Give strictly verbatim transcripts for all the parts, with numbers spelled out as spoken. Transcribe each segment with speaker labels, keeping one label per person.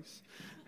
Speaker 1: place.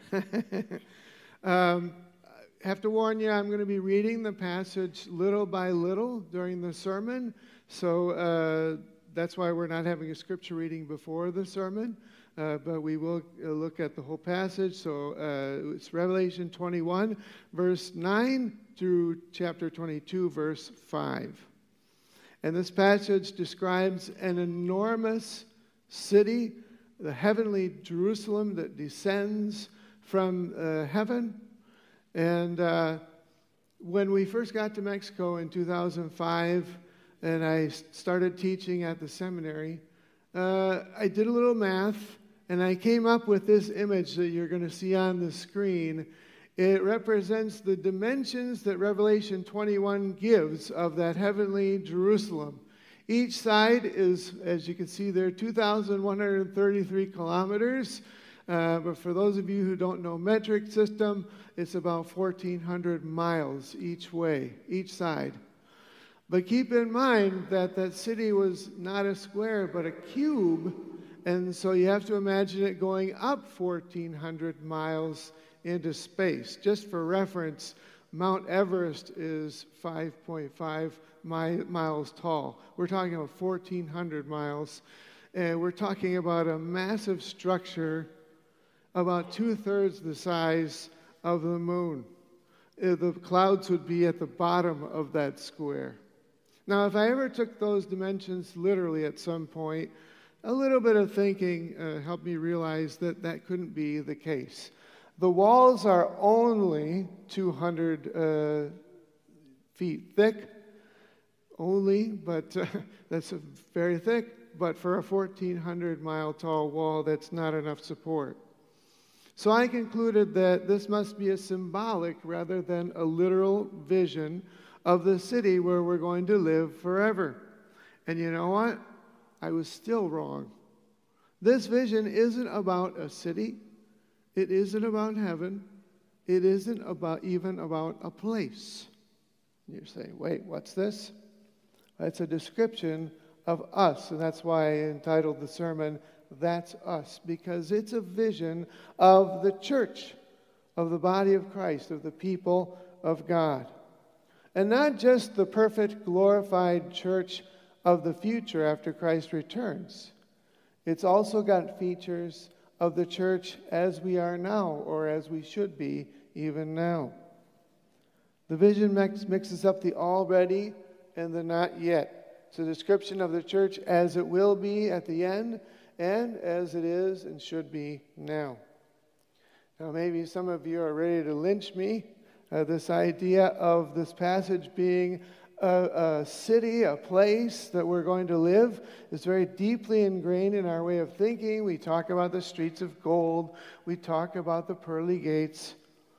Speaker 1: um, I have to warn you, I'm going to be reading the passage little by little during the sermon, so uh, that's why we're not having a scripture reading before the sermon, uh, but we will uh, look at the whole passage. So uh, it's Revelation twenty-one, verse nine through chapter twenty-two, verse five. And this passage describes an enormous city, the heavenly Jerusalem that descends from uh, heaven. And uh, when we first got to Mexico in two thousand five, and I started teaching at the seminary, uh, I did a little math, and I came up with this image that you're going to see on the screen. It represents the dimensions that Revelation twenty-one gives of that heavenly Jerusalem. Each side is, as you can see there, two thousand one hundred thirty-three kilometers. Uh, but for those of you who don't know metric system, it's about fourteen hundred miles each way, each side. But keep in mind that that city was not a square, but a cube. And so you have to imagine it going up fourteen hundred miles into space. Just for reference, Mount Everest is five point five mi- miles tall. We're talking about fourteen hundred miles. And we're talking about a massive structure about two-thirds the size of the moon. Uh, The clouds would be at the bottom of that square. Now, if I ever took those dimensions literally at some point, a little bit of thinking uh, helped me realize that that couldn't be the case. The walls are only two hundred uh, feet thick, only, but uh, that's a very thick, but for a fourteen hundred mile tall wall, that's not enough support. So I concluded that this must be a symbolic rather than a literal vision of the city where we're going to live forever. And you know what? I was still wrong. This vision isn't about a city. It isn't about heaven. It isn't about even about a place. You're saying, wait, what's this? It's a description of us, and that's why I entitled the sermon, That's Us, because it's a vision of the church, of the body of Christ, of the people of God. And not just the perfect, glorified church of the future after Christ returns. It's also got features of the church as we are now, or as we should be even now. The vision mix, mixes up the already and the not yet. It's a description of the church as it will be at the end, and as it is and should be now. Now, maybe some of you are ready to lynch me. Uh, this idea of this passage being a, a city, a place that we're going to live, is very deeply ingrained in our way of thinking. We talk about the streets of gold. We talk about the pearly gates.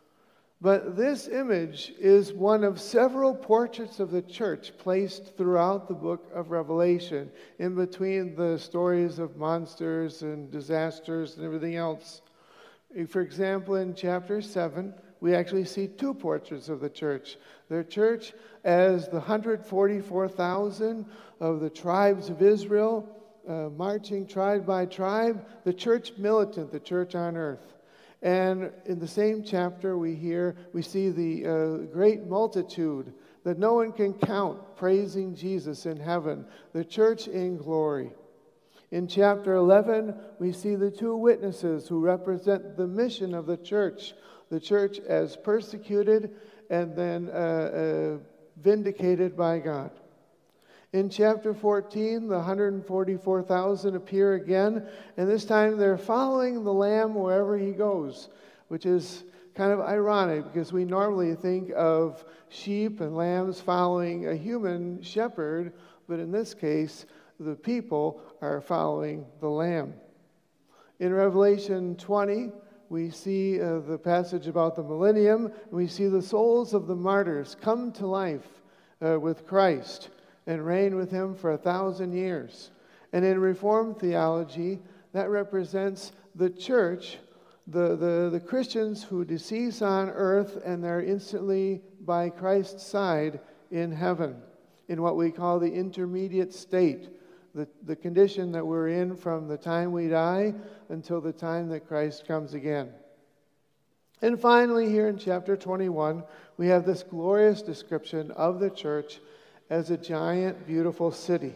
Speaker 1: But this image is one of several portraits of the church placed throughout the book of Revelation, in between the stories of monsters and disasters and everything else. For example, in chapter seven, we actually see two portraits of the church. The church as the one hundred forty-four thousand of the tribes of Israel, uh, marching tribe by tribe, the church militant, the church on earth. And in the same chapter, we hear, we see the uh, great multitude that no one can count praising Jesus in heaven, the church in glory. In chapter eleven, we see the two witnesses who represent the mission of the church, the church as persecuted and then uh, uh, vindicated by God. In chapter fourteen, the one hundred forty-four thousand appear again, and this time they're following the Lamb wherever he goes, which is kind of ironic because we normally think of sheep and lambs following a human shepherd, but in this case, the people are following the Lamb. In Revelation twenty, we see uh, the passage about the millennium, and we see the souls of the martyrs come to life uh, with Christ and reign with him for a thousand years. And in Reformed theology, that represents the church, the, the, the Christians who decease on earth and they're instantly by Christ's side in heaven, in what we call the intermediate state, the, the condition that we're in from the time we die until the time that Christ comes again. And finally, here in chapter twenty-one, we have this glorious description of the church as a giant, beautiful city.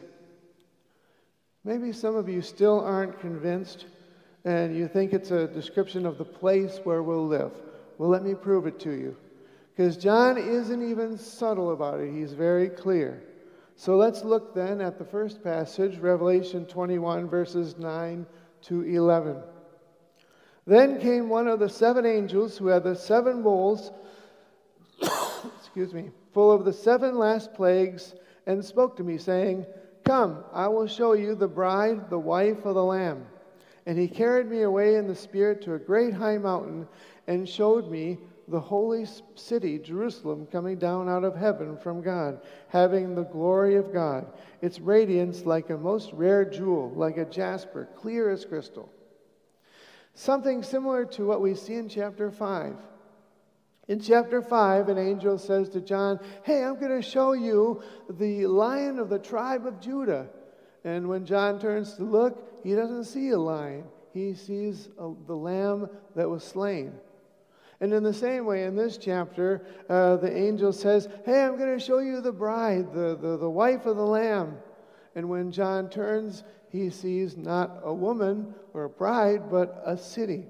Speaker 1: Maybe some of you still aren't convinced, and you think it's a description of the place where we'll live. Well, let me prove it to you. Because John isn't even subtle about it. He's very clear. So let's look then at the first passage, Revelation twenty-one, verses nine to eleven. Then came one of the seven angels who had the seven bowls, excuse me, full of the seven last plagues, and spoke to me, saying, Come, I will show you the bride, the wife of the Lamb. And he carried me away in the Spirit to a great high mountain, and showed me the holy city, Jerusalem, coming down out of heaven from God, having the glory of God. Its radiance like a most rare jewel, like a jasper, clear as crystal. Something similar to what we see in chapter five. In chapter five, an angel says to John, Hey, I'm going to show you the Lion of the tribe of Judah. And when John turns to look, he doesn't see a lion. He sees a, the lamb that was slain. And in the same way, in this chapter, uh, the angel says, Hey, I'm going to show you the bride, the, the, the wife of the Lamb. And when John turns, he sees not a woman or a bride, but a city.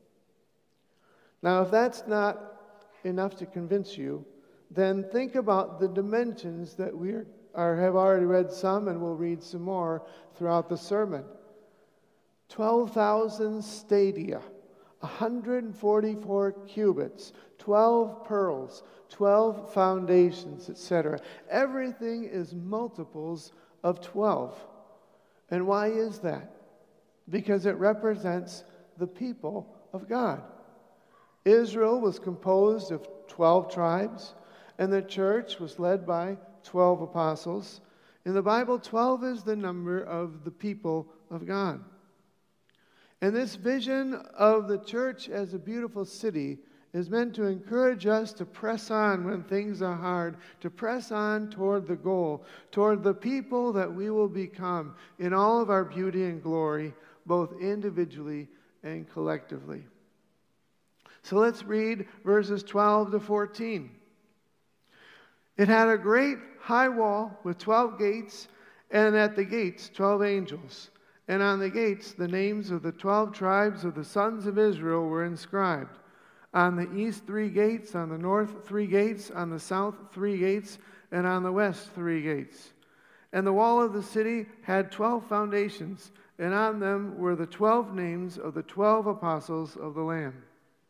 Speaker 1: Now, if that's not enough to convince you, then think about the dimensions that we are, are, have already read some, and we'll read some more throughout the sermon. twelve thousand stadia. one hundred forty-four cubits, twelve pearls, twelve foundations, et cetera. Everything is multiples of twelve. And why is that? Because it represents the people of God. Israel was composed of twelve tribes, and the church was led by twelve apostles. In the Bible, twelve is the number of the people of God. And this vision of the church as a beautiful city is meant to encourage us to press on when things are hard, to press on toward the goal, toward the people that we will become in all of our beauty and glory, both individually and collectively. So let's read verses twelve to fourteen. It had a great high wall with twelve gates, and at the gates twelve angels. And on the gates, the names of the twelve tribes of the sons of Israel were inscribed. On the east, three gates. On the north, three gates. On the south, three gates. And on the west, three gates. And the wall of the city had twelve foundations, and on them were the twelve names of the twelve apostles of the Lamb.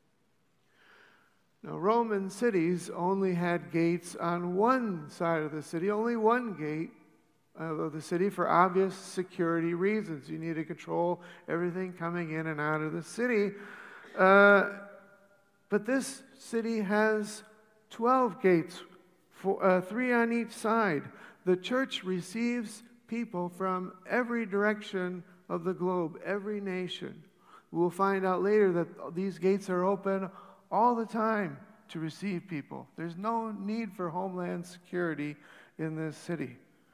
Speaker 1: Now, Roman cities only had gates on one side of the city, only one gate of the city for obvious security reasons. You need to control everything coming in and out of the city. Uh, but this city has twelve gates, for, uh, three on each side. The church receives people from every direction of the globe, every nation. We'll find out later that these gates are open all the time to receive people. There's no need for homeland security in this city.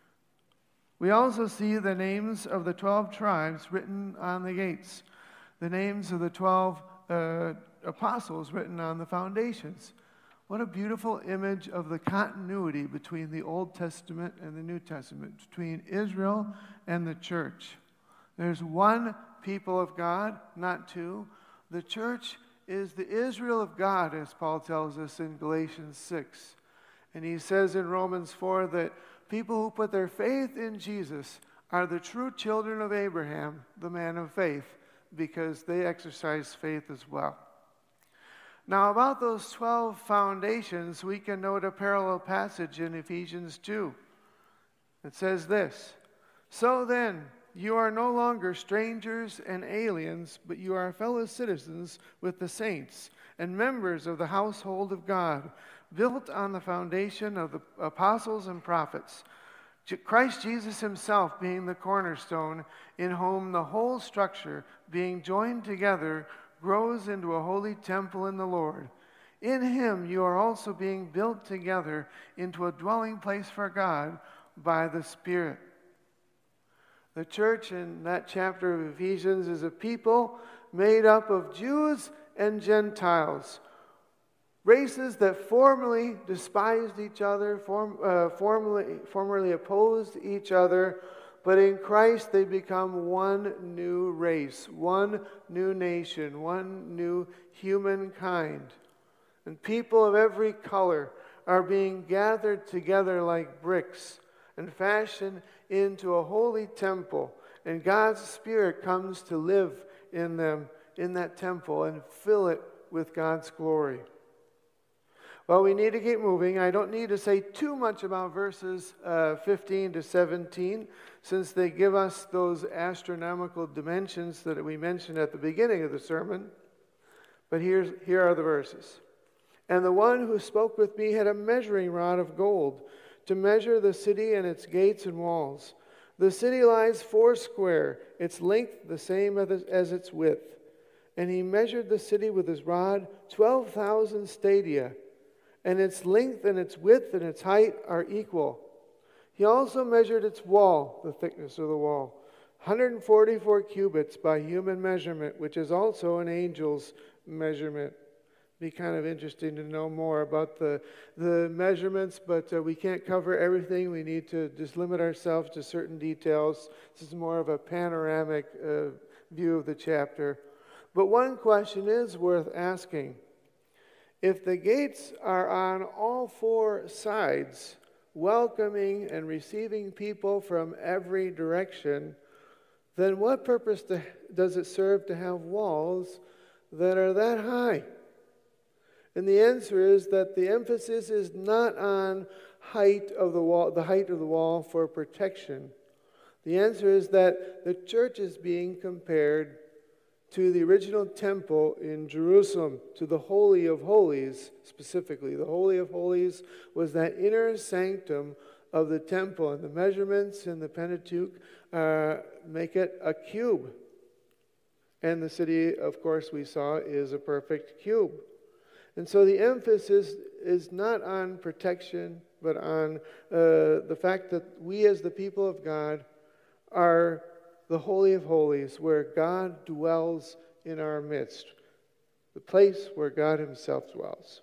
Speaker 1: We also see the names of the twelve tribes written on the gates, the names of the twelve uh, apostles written on the foundations. What a beautiful image of the continuity between the Old Testament and the New Testament, between Israel and the church. There's one people of God, not two. The church is the Israel of God, as Paul tells us in Galatians six. And he says in Romans four that people who put their faith in Jesus are the true children of Abraham, the man of faith, because they exercise faith as well. Now, about those twelve foundations, we can note a parallel passage in Ephesians two. It says this, So then, you are no longer strangers and aliens, but you are fellow citizens with the saints and members of the household of God, built on the foundation of the apostles and prophets, Christ Jesus himself being the cornerstone, in whom the whole structure, being joined together, grows into a holy temple in the Lord. In him you are also being built together into a dwelling place for God by the Spirit. The church in that chapter of Ephesians is a people made up of Jews and Gentiles Races that formerly despised each other, form, uh, formerly, formerly opposed each other, but in Christ they become one new race, one new nation, one new humankind. And people of every color are being gathered together like bricks and fashioned into a holy temple. And God's Spirit comes to live in them, in that temple, and fill it with God's glory. Well, we need to keep moving. I don't need to say too much about verses uh, fifteen to seventeen, since they give us those astronomical dimensions that we mentioned at the beginning of the sermon. But here's, here are the verses. And the one who spoke with me had a measuring rod of gold to measure the city and its gates and walls. The city lies foursquare, its length the same as its width. And he measured the city with his rod, twelve thousand stadia. And its length and its width and its height are equal. He also measured its wall, the thickness of the wall, one hundred forty-four cubits by human measurement, which is also an angel's measurement. Be kind of interesting to know more about the, the measurements, but uh, we can't cover everything. We need to just limit ourselves to certain details. This is more of a panoramic uh, view of the chapter. But one question is worth asking. If the gates are on all four sides, welcoming and receiving people from every direction, then what purpose to, does it serve to have walls that are that high? And the answer is that the emphasis is not on height of the wall, the height of the wall for protection. The answer is that the church is being compared to the original temple in Jerusalem, to the Holy of Holies specifically. The Holy of Holies was that inner sanctum of the temple, and the measurements in the Pentateuch uh, make it a cube. And the city, of course, we saw is a perfect cube. And so the emphasis is not on protection, but on uh, the fact that we as the people of God are the Holy of Holies, where God dwells in our midst, the place where God himself dwells.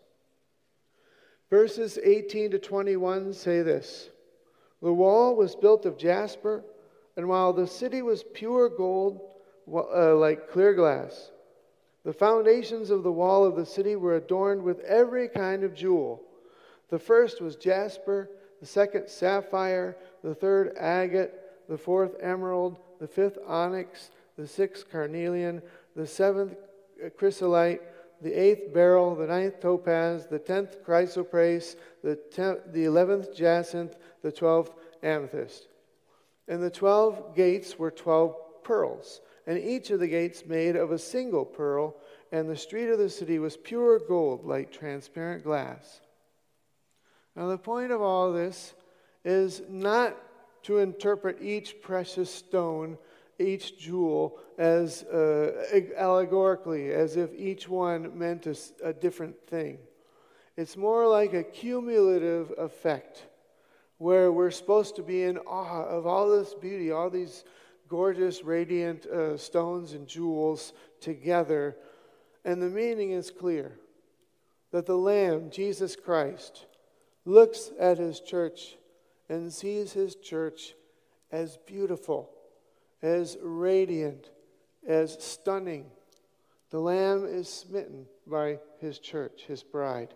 Speaker 1: Verses eighteen to twenty-one say this: The wall was built of jasper, and while the city was pure gold, uh, like clear glass, the foundations of the wall of the city were adorned with every kind of jewel. The first was jasper, the second sapphire, the third agate, the fourth emerald, the fifth onyx, the sixth carnelian, the seventh chrysolite, the eighth beryl, the ninth topaz, the tenth chrysoprase, the tenth, the eleventh jacinth, the twelfth amethyst. And the twelve gates were twelve pearls, and each of the gates made of a single pearl, and the street of the city was pure gold, like transparent glass. Now the point of all this is not to interpret each precious stone, each jewel, as uh, allegorically, as if each one meant a, a different thing. It's more like a cumulative effect, where we're supposed to be in awe of all this beauty, all these gorgeous, radiant uh, stones and jewels together. And the meaning is clear, that the Lamb, Jesus Christ, looks at his church and sees his church as beautiful, as radiant, as stunning. The Lamb is smitten by his church, his bride.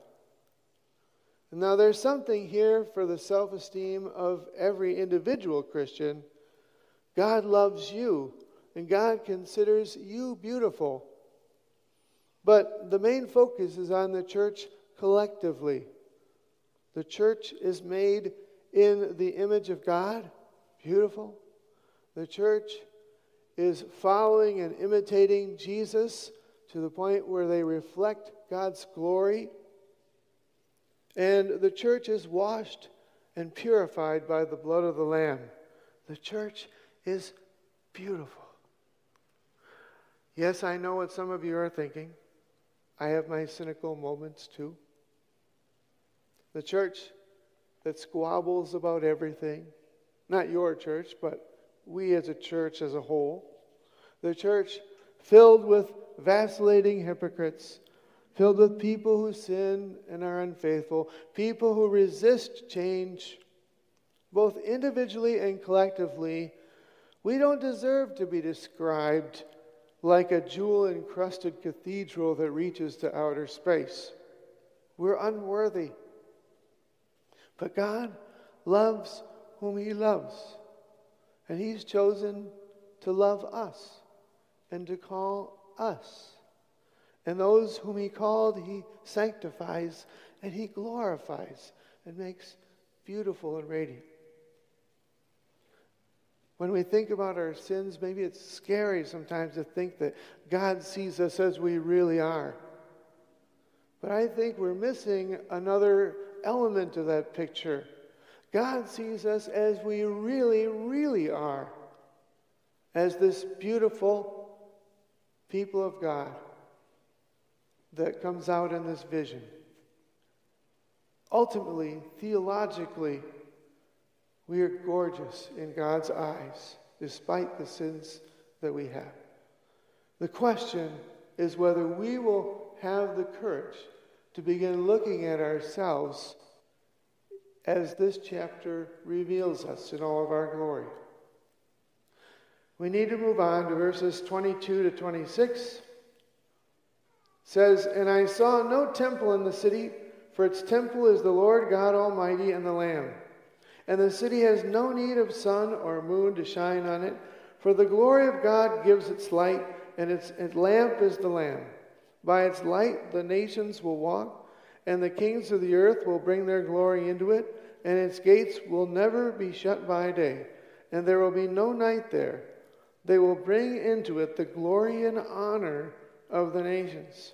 Speaker 1: And now there's something here for the self-esteem of every individual Christian. God loves you, and God considers you beautiful. But the main focus is on the church collectively. The church is made in the image of God, beautiful. The church is following and imitating Jesus to the point where they reflect God's glory. And the church is washed and purified by the blood of the Lamb. The church is beautiful. Yes, I know what some of you are thinking. I have my cynical moments too. The church that squabbles about everything, not your church, but we as a church as a whole. The church filled with vacillating hypocrites, filled with people who sin and are unfaithful, people who resist change, both individually and collectively. We don't deserve to be described like a jewel-encrusted cathedral that reaches to outer space. We're unworthy. But God loves whom He loves. And He's chosen to love us and to call us. And those whom He called, He sanctifies and He glorifies and makes beautiful and radiant. When we think about our sins, maybe it's scary sometimes to think that God sees us as we really are. But I think we're missing another element of that picture. God sees us as we really, really are, as this beautiful people of God that comes out in this vision. Ultimately, theologically, we are gorgeous in God's eyes, despite the sins that we have. The question is whether we will have the courage to begin looking at ourselves as this chapter reveals us in all of our glory. We need to move on to verses twenty-two to twenty-six. It says, "And I saw no temple in the city, for its temple is the Lord God Almighty and the Lamb. And the city has no need of sun or moon to shine on it, for the glory of God gives its light, and its, its lamp is the Lamb. By its light the nations will walk, and the kings of the earth will bring their glory into it, and its gates will never be shut by day, and there will be no night there. They will bring into it the glory and honor of the nations."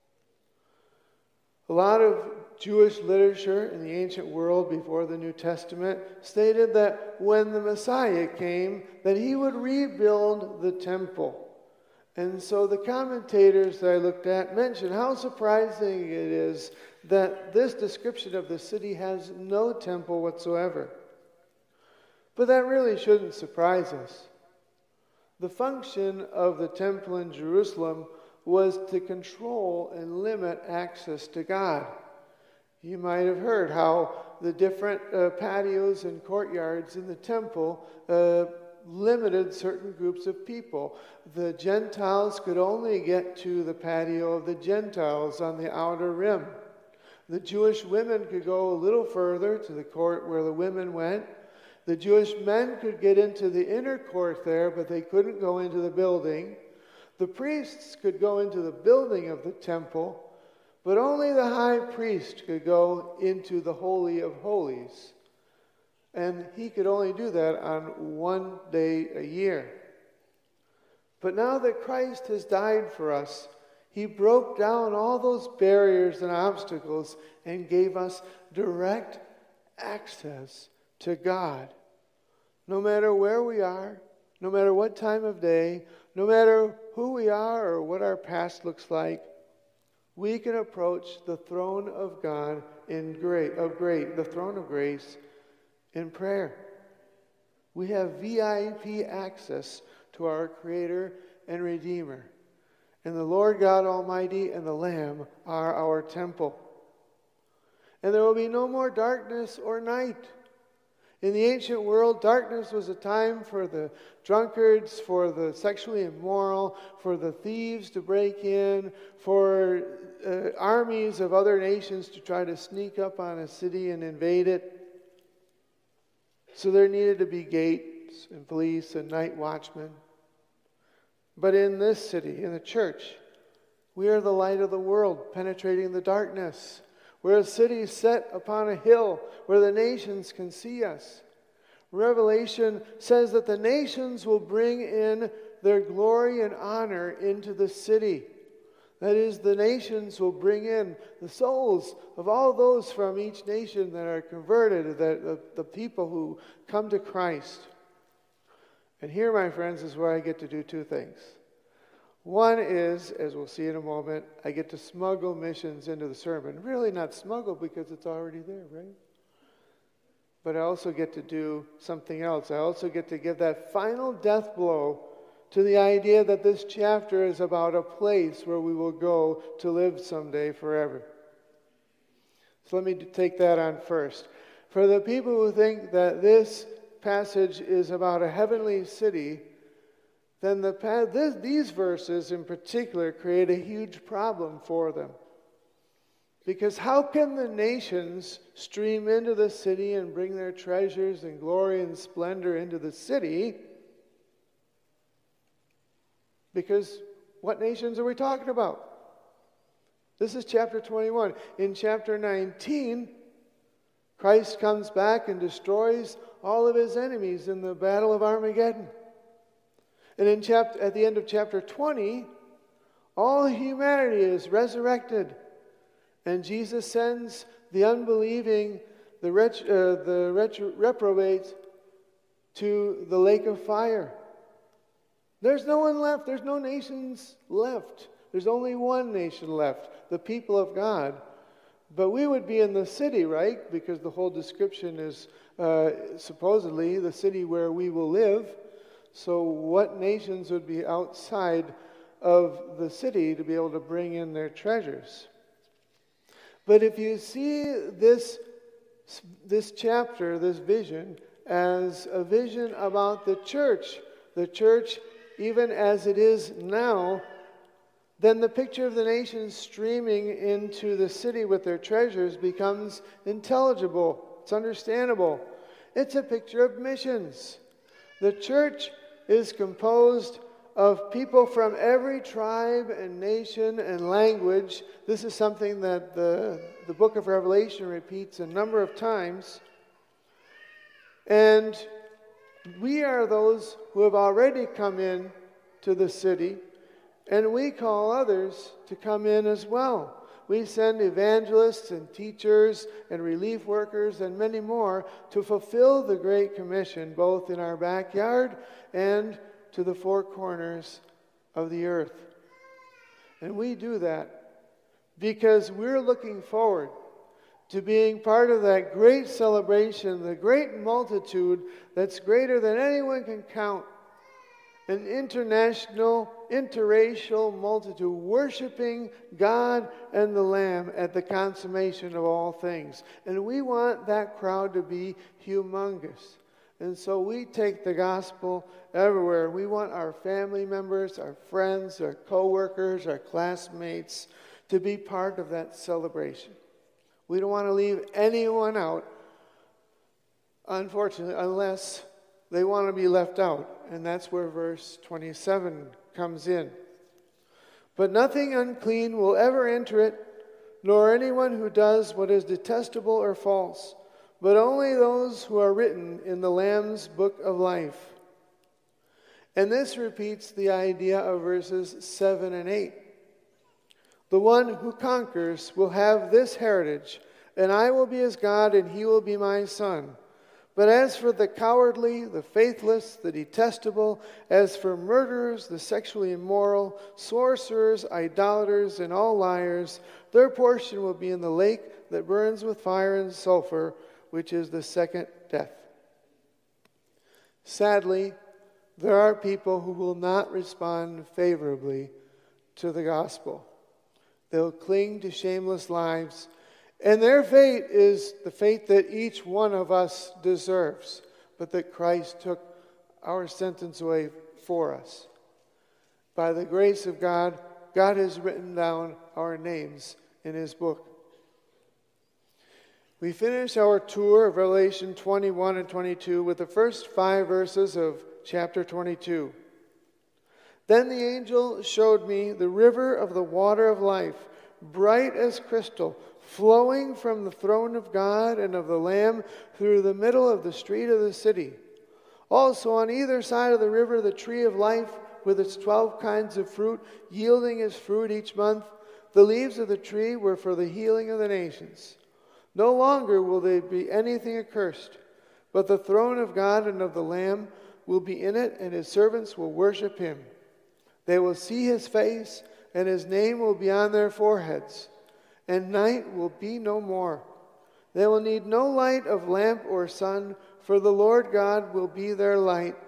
Speaker 1: A lot of Jewish literature in the ancient world before the New Testament stated that when the Messiah came, that He would rebuild the temple. And so the commentators that I looked at mentioned how surprising it is that this description of the city has no temple whatsoever. But that really shouldn't surprise us. The function of the temple in Jerusalem was to control and limit access to God. You might have heard how the different uh, patios and courtyards in the temple uh, limited certain groups of people. The Gentiles could only get to the patio of the Gentiles on the outer rim. The Jewish women could go a little further to the court where the women went. The Jewish men could get into the inner court there, but they couldn't go into the building. The priests could go into the building of the temple, but only the high priest could go into the Holy of Holies. And he could only do that on one day a year. But now that Christ has died for us, He broke down all those barriers and obstacles and gave us direct access to God. No matter where we are, no matter what time of day, no matter who we are or what our past looks like, we can approach the throne of God in great of great, the throne of grace in prayer. We have V I P access to our Creator and Redeemer. And the Lord God Almighty and the Lamb are our temple. And there will be no more darkness or night. In the ancient world, darkness was a time for the drunkards, for the sexually immoral, for the thieves to break in, for uh, armies of other nations to try to sneak up on a city and invade it. So there needed to be gates and police and night watchmen. But in this city, in the church, we are the light of the world, penetrating the darkness. We're a city set upon a hill where the nations can see us. Revelation says that the nations will bring in their glory and honor into the city. That is, the nations will bring in the souls of all those from each nation that are converted, that the, the people who come to Christ. And here, my friends, is where I get to do two things. One is, as we'll see in a moment, I get to smuggle missions into the sermon. Really not smuggle because it's already there, right? But I also get to do something else. I also get to give that final death blow to the idea that this chapter is about a place where we will go to live someday forever. So let me take that on first. For the people who think that this passage is about a heavenly city, then the this, these verses in particular create a huge problem for them. Because how can the nations stream into the city and bring their treasures and glory and splendor into the city? Because what nations are we talking about? This is chapter twenty-one. In chapter nineteen, Christ comes back and destroys all of his enemies in the battle of Armageddon. And in chapter, at the end of chapter twenty, all humanity is resurrected. And Jesus sends the unbelieving, the, ret- uh, the ret- reprobates to the lake of fire. There's no one left. There's no nations left. There's only one nation left, the people of God. But we would be in the city, right? Because the whole description is uh, supposedly the city where we will live. So what nations would be outside of the city to be able to bring in their treasures? But if you see this, this chapter, this vision, as a vision about the church, the church even as it is now, then the picture of the nations streaming into the city with their treasures becomes intelligible. It's understandable. It's a picture of missions. The church is composed of people from every tribe and nation and language. This is something that the, the book of Revelation repeats a number of times. And we are those who have already come in to the city, and we call others to come in as well. We send evangelists and teachers and relief workers and many more to fulfill the Great Commission, both in our backyard and to the four corners of the earth. And we do that because we're looking forward to being part of that great celebration, the great multitude that's greater than anyone can count. An international, interracial multitude worshiping God and the Lamb at the consummation of all things. And we want that crowd to be humongous. And so we take the gospel everywhere. We want our family members, our friends, our co-workers, our classmates to be part of that celebration. We don't want to leave anyone out, unfortunately, unless they want to be left out. And that's where verse twenty-seven comes in. But nothing unclean will ever enter it, nor anyone who does what is detestable or false, but only those who are written in the Lamb's book of life. And this repeats the idea of verses seven and eight. The one who conquers will have this heritage, and I will be his God, and he will be my son. But as for the cowardly, the faithless, the detestable, as for murderers, the sexually immoral, sorcerers, idolaters, and all liars, their portion will be in the lake that burns with fire and sulfur, which is the second death. Sadly, there are people who will not respond favorably to the gospel. They'll cling to shameless lives, and their fate is the fate that each one of us deserves, but that Christ took our sentence away for us. By the grace of God, God has written down our names in his book. We finish our tour of Revelation twenty-one and twenty-two with the first five verses of chapter twenty-two. Then the angel showed me the river of the water of life, bright as crystal, flowing from the throne of God and of the Lamb through the middle of the street of the city. Also on either side of the river the tree of life with its twelve kinds of fruit, yielding its fruit each month. The leaves of the tree were for the healing of the nations. No longer will there be anything accursed, but the throne of God and of the Lamb will be in it, and his servants will worship him. They will see his face, and his name will be on their foreheads. And night will be no more. They will need no light of lamp or sun, for the Lord God will be their light,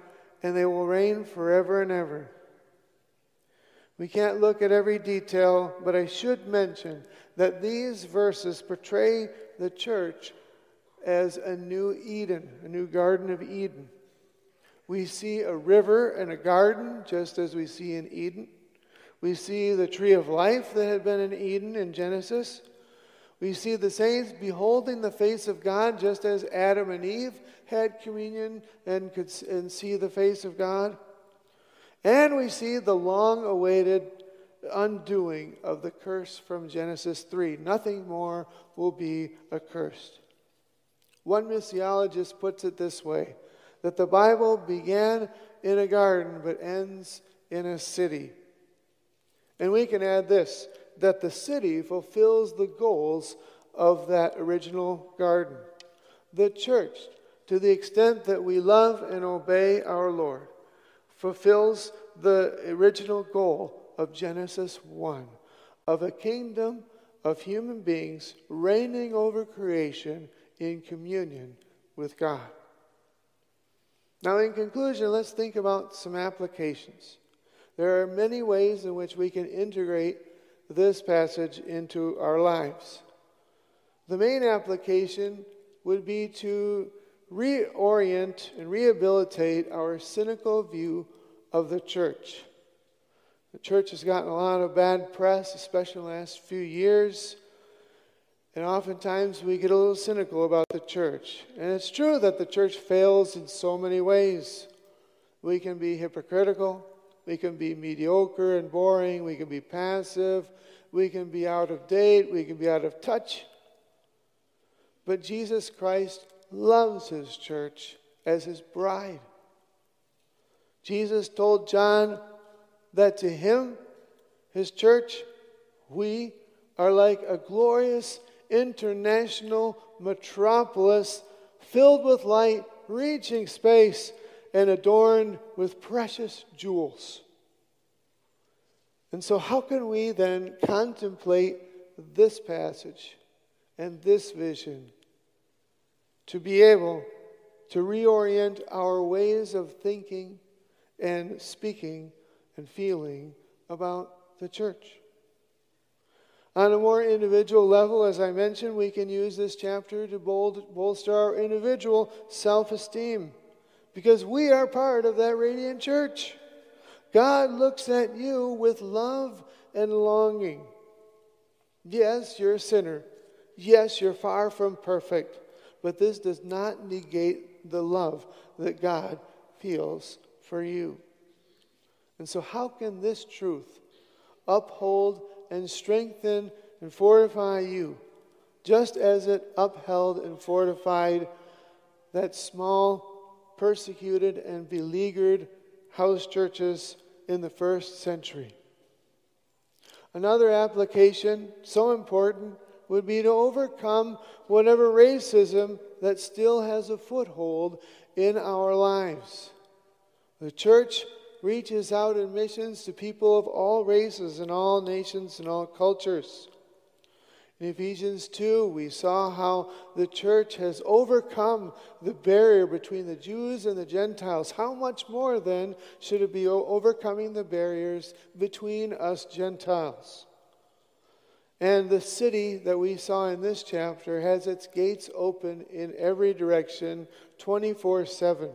Speaker 1: and they will reign forever and ever. We can't look at every detail, but I should mention that these verses portray the church as a new Eden, a new Garden of Eden. We see a river and a garden, just as we see in Eden. We see the tree of life that had been in Eden in Genesis. We see the saints beholding the face of God, just as Adam and Eve had communion and could and see the face of God. And we see the long-awaited undoing of the curse from Genesis three. Nothing more will be accursed. One missiologist puts it this way, that the Bible began in a garden but ends in a city. And we can add this, that the city fulfills the goals of that original garden. The church, to the extent that we love and obey our Lord, fulfills the original goal of Genesis one, of a kingdom of human beings reigning over creation in communion with God. Now, in conclusion, let's think about some applications. There are many ways in which we can integrate this passage into our lives. The main application would be to reorient and rehabilitate our cynical view of the church. The church has gotten a lot of bad press, especially in the last few years. And oftentimes we get a little cynical about the church. And it's true that the church fails in so many ways. We can be hypocritical. We can be mediocre and boring. We can be passive. We can be out of date. We can be out of touch. But Jesus Christ loves his church as his bride. Jesus told John that to him, his church, we are like a glorious international metropolis filled with light, reaching space, and adorned with precious jewels. And so how can we then contemplate this passage and this vision to be able to reorient our ways of thinking and speaking and feeling about the church? On a more individual level, as I mentioned, we can use this chapter to bold, bolster our individual self-esteem, because we are part of that radiant church. God looks at you with love and longing. Yes, you're a sinner. Yes, you're far from perfect. But this does not negate the love that God feels for you. And so how can this truth uphold and strengthen and fortify you, just as it upheld and fortified that small, persecuted, and beleaguered house churches in the first century? Another application, so important, would be to overcome whatever racism that still has a foothold in our lives. The church reaches out in missions to people of all races and all nations and all cultures. In Ephesians two, we saw how the church has overcome the barrier between the Jews and the Gentiles. How much more then should it be overcoming the barriers between us Gentiles? And the city that we saw in this chapter has its gates open in every direction, twenty-four seven.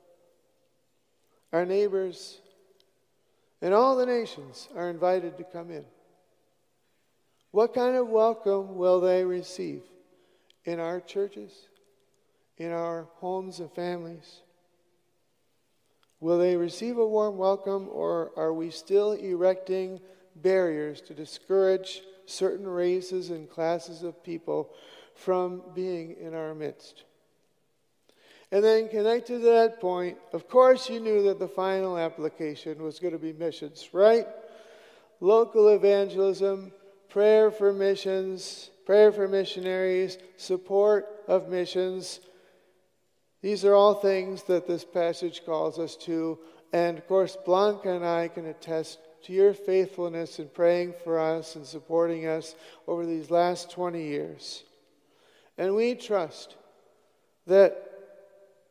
Speaker 1: Our neighbors and all the nations are invited to come in. What kind of welcome will they receive in our churches, in our homes and families? Will they receive a warm welcome, or are we still erecting barriers to discourage certain races and classes of people from being in our midst? And then connected to that point, of course you knew that the final application was going to be missions, right? Local evangelism, prayer for missions, prayer for missionaries, support of missions. These are all things that this passage calls us to. And of course, Blanca and I can attest to your faithfulness in praying for us and supporting us over these last twenty years. And we trust that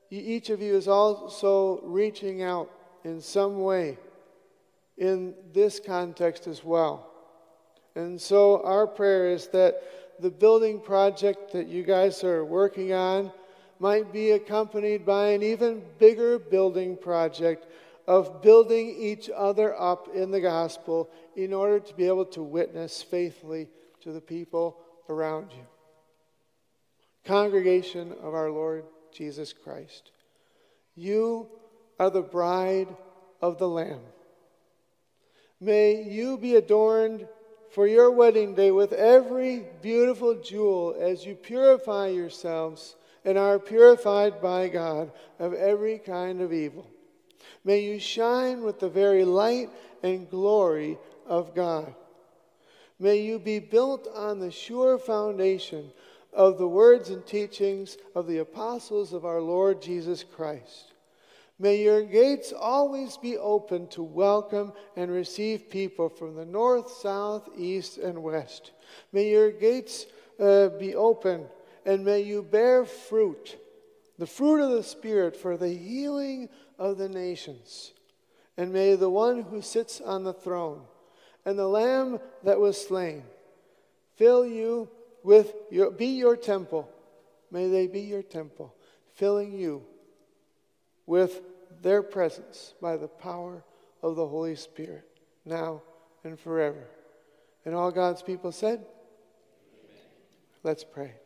Speaker 1: each of you is also reaching out in some way in this context as well. And so our prayer is that the building project that you guys are working on might be accompanied by an even bigger building project of building each other up in the gospel in order to be able to witness faithfully to the people around you. Congregation of our Lord Jesus Christ, you are the bride of the Lamb. May you be adorned for your wedding day with every beautiful jewel as you purify yourselves and are purified by God of every kind of evil. May you shine with the very light and glory of God. May you be built on the sure foundation of the words and teachings of the apostles of our Lord Jesus Christ. May your gates always be open to welcome and receive people from the north, south, east, and west. May your gates uh, be open, and may you bear fruit, the fruit of the Spirit, for the healing of the nations. And may the one who sits on the throne and the Lamb that was slain fill you with your, be your temple. May they be your temple, filling you with their presence by the power of the Holy Spirit, now and forever. And all God's people said, amen. Let's pray.